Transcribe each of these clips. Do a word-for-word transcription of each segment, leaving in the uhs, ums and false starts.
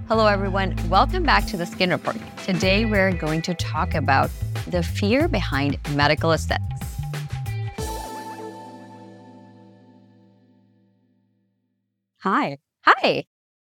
Hello, everyone. Welcome back to the Skin Report. Today, we're going to talk about the fear behind medical aesthetics. Hi. Hi.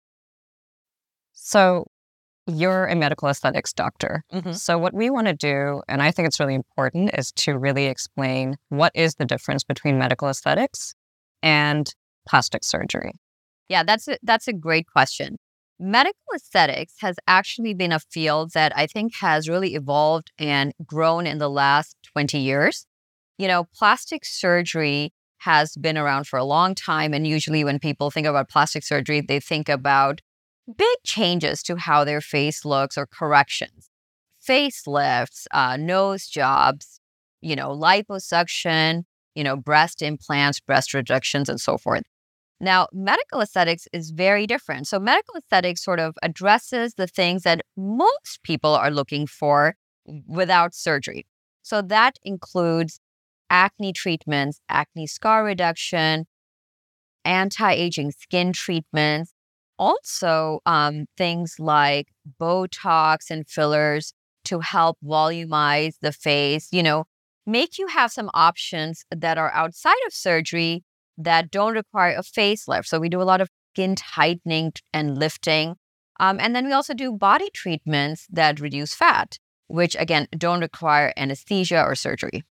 So you're a medical aesthetics doctor. Mm-hmm. So what we want to do, and I think it's really important, is to really explain what is the difference between medical aesthetics and plastic surgery. Yeah, that's a, that's a great question. Medical aesthetics has actually been a field that I think has really evolved and grown in the last twenty years. You know, plastic surgery has been around for a long time. And usually when people think about plastic surgery, they think about big changes to how their face looks or corrections, facelifts, uh, nose jobs, you know, liposuction, you know, breast implants, breast reductions, and so forth. Now, medical aesthetics is very different. So medical aesthetics sort of addresses the things that most people are looking for without surgery. So that includes acne treatments, acne scar reduction, anti-aging skin treatments, also um, things like Botox and fillers to help volumize the face, you know, make you have some options that are outside of surgery that don't require a facelift. So we do a lot of skin tightening and lifting. Um, and then we also do body treatments that reduce fat, which again, don't require anesthesia or surgery.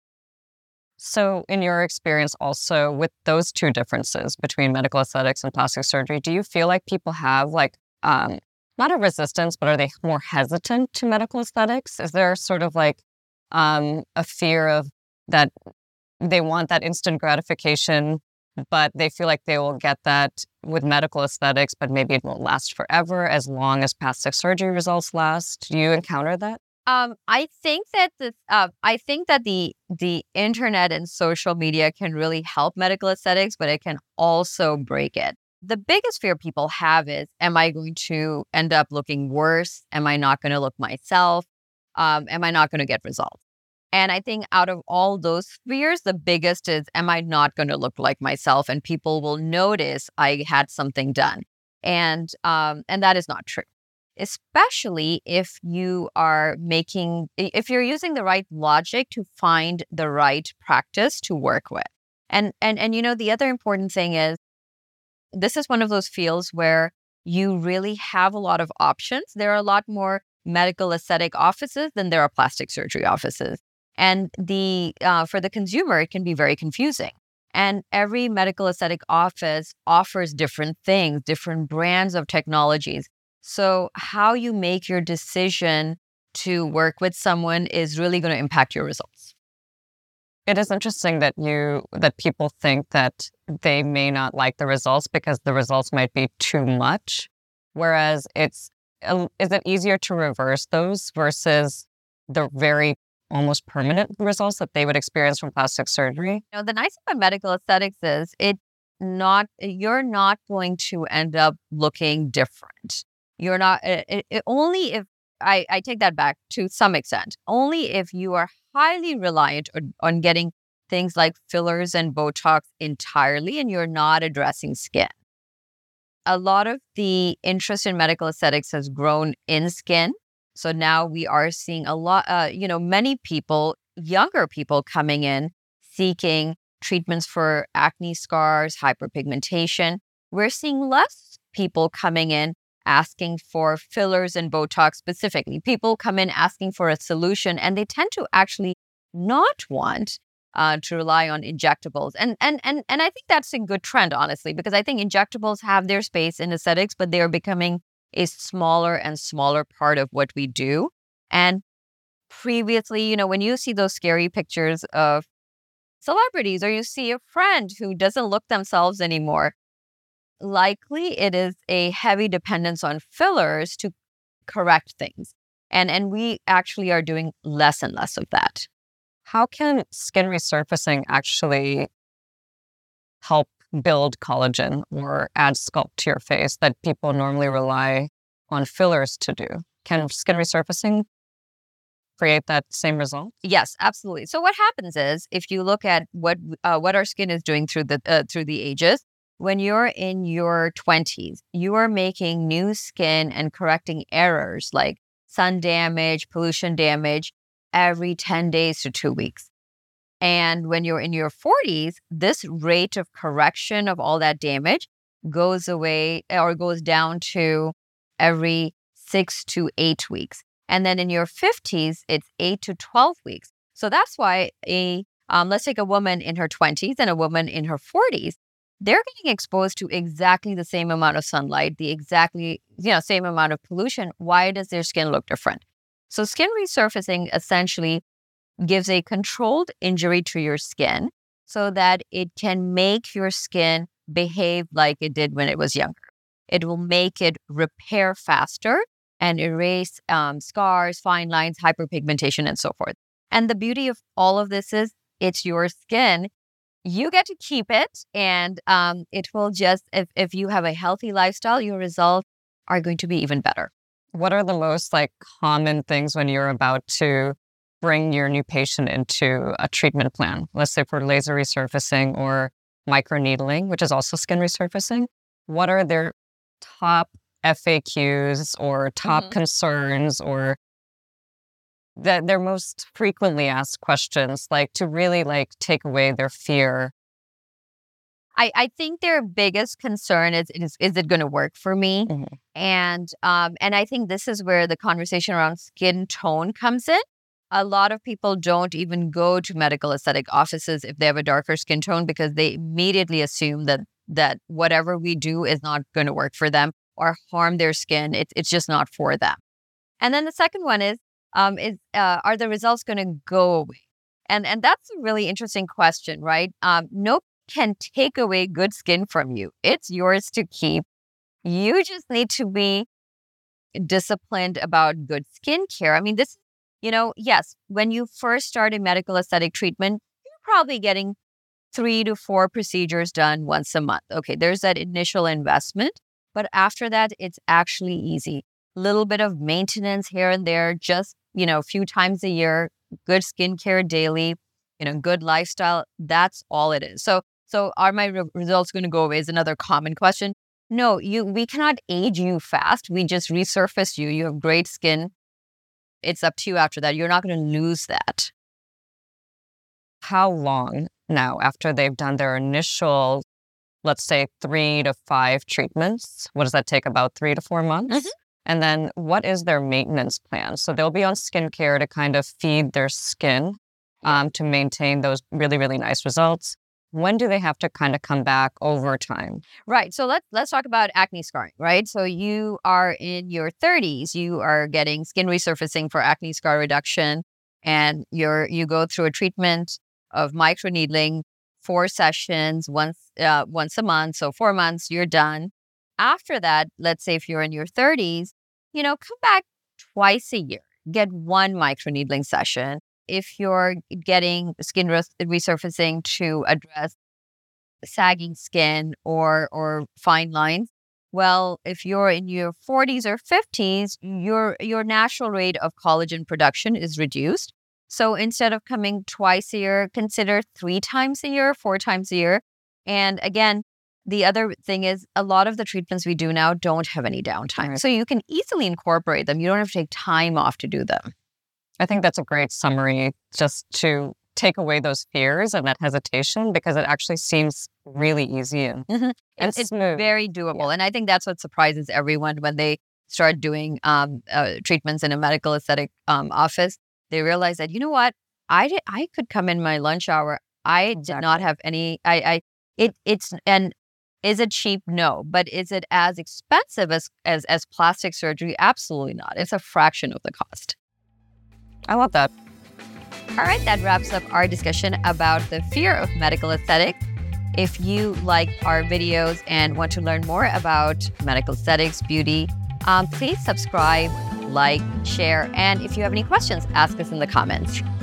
So in your experience also with those two differences between medical aesthetics and plastic surgery, do you feel like people have like, um, not a resistance, but are they more hesitant to medical aesthetics? Is there sort of like um, a fear of that they want that instant gratification, but they feel like they will get that with medical aesthetics, but maybe it won't last forever as long as plastic surgery results last? Do you encounter that? Um, I think that the uh, I think that the the internet and social media can really help medical aesthetics, but it can also break it. The biggest fear people have is, am I going to end up looking worse? Am I not going to look myself? Um, am I not going to get results? And I think out of all those fears, the biggest is, am I not going to look like myself? And people will notice I had something done. And um, and that is not true, especially if you are making, if you're using the right logic to find the right practice to work with. And, and, and, you know, the other important thing is this is one of those fields where you really have a lot of options. There are a lot more medical aesthetic offices than there are plastic surgery offices. And the uh, for the consumer, it can be very confusing. And every medical aesthetic office offers different things, different brands of technologies. So how you make your decision to work with someone is really going to impact your results. It is interesting that you that people think that they may not like the results because the results might be too much, whereas it's is it easier to reverse those versus the very almost permanent results that they would experience from plastic surgery? You know, the nice thing about medical aesthetics is it not you're not going to end up looking different. You're not it, it, only if I, I take that back to some extent. Only if you are highly reliant on, on getting things like fillers and Botox entirely, and you're not addressing skin. A lot of the interest in medical aesthetics has grown in skin. So now we are seeing a lot, uh, you know, many people, younger people coming in seeking treatments for acne scars, hyperpigmentation. We're seeing less people coming in asking for fillers and Botox specifically. People come in asking for a solution, and they tend to actually not want uh, to rely on injectables. And, and, and, and I think that's a good trend, honestly, because I think injectables have their space in aesthetics, but they are becoming a smaller and smaller part of what we do. And previously, you know, when you see those scary pictures of celebrities or you see a friend who doesn't look themselves anymore, likely it is a heavy dependence on fillers to correct things. And, and we actually are doing less and less of that. How can skin resurfacing actually help build collagen or add sculpt to your face that people normally rely on fillers to do? Can skin resurfacing create that same result? Yes, absolutely. So what happens is, if you look at what uh, what our skin is doing through the uh, through the ages, when you're in your twenties, you are making new skin and correcting errors like sun damage, pollution damage every ten days to two weeks. And when you're in your forties, this rate of correction of all that damage goes away or goes down to every six to eight weeks. And then in your fifties, it's eight to twelve weeks. So that's why a um, let's take a woman in her twenties and a woman in her forties. They're getting exposed to exactly the same amount of sunlight, the exactly you know same amount of pollution. Why does their skin look different? So skin resurfacing essentially gives a controlled injury to your skin so that it can make your skin behave like it did when it was younger. It will make it repair faster and erase um, scars, fine lines, hyperpigmentation, and so forth. And the beauty of all of this is it's your skin. You get to keep it, and um, it will just, if, if you have a healthy lifestyle, your results are going to be even better. What are the most like common things when you're about to bring your new patient into a treatment plan? Let's say for laser resurfacing or microneedling, which is also skin resurfacing. What are their top F A Qs or top mm-hmm. concerns or that their most frequently asked questions, like to really like take away their fear? I, I think their biggest concern is, is, is it going to work for me? Mm-hmm. And um, and I think this is where the conversation around skin tone comes in. A lot of people don't even go to medical aesthetic offices if they have a darker skin tone because they immediately assume that that whatever we do is not going to work for them or harm their skin. It's it's just not for them. And then the second one is, um, is uh, are the results going to go away? And and that's a really interesting question, right? Um, nobody can take away good skin from you. It's yours to keep. You just need to be disciplined about good skincare. I mean, this, you know, yes, when you first start a medical aesthetic treatment, you're probably getting three to four procedures done once a month. Okay, there's that initial investment. But after that, it's actually easy. Little bit of maintenance here and there, just, you know, a few times a year, good skincare daily, you know, good lifestyle. That's all it is. So, so are my re- results going to go away is another common question. No, you, we cannot age you fast. We just resurface you. You have great skin. It's up to you after that. You're not going to lose that. How long now after they've done their initial, let's say three to five treatments? What does that take? About three to four months? Mm-hmm. And then what is their maintenance plan? So they'll be on skincare to kind of feed their skin um, to maintain those really, really nice results. When do they have to kind of come back over time? Right. So let's let's talk about acne scarring, right? So you are in your thirties, you are getting skin resurfacing for acne scar reduction, and you're you go through a treatment of microneedling, four sessions, once uh, once a month. So four months, you're done. After that, let's say if you're in your thirties, you know, come back twice a year, get one microneedling session. If you're getting skin res- resurfacing to address sagging skin or or fine lines, well, if you're in your forties or fifties, your your natural rate of collagen production is reduced. So instead of coming twice a year, consider three times a year, four times a year. And again, the other thing is a lot of the treatments we do now don't have any downtime. Right. So you can easily incorporate them. You don't have to take time off to do them. I think that's a great summary just to take away those fears and that hesitation, because it actually seems really easy and, mm-hmm. and it's smooth. Very doable. Yeah. And I think that's what surprises everyone when they start doing um, uh, treatments in a medical aesthetic um, office. They realize that, you know what, I did, I could come in my lunch hour. I exactly. did not have any, I, I, it, it's, and is it cheap? No. But is it as expensive as, as, as plastic surgery? Absolutely not. It's a fraction of the cost. I love that. All right, that wraps up our discussion about the fear of medical aesthetics. If you like our videos and want to learn more about medical aesthetics, beauty, um, please subscribe, like, share, and if you have any questions, ask us in the comments.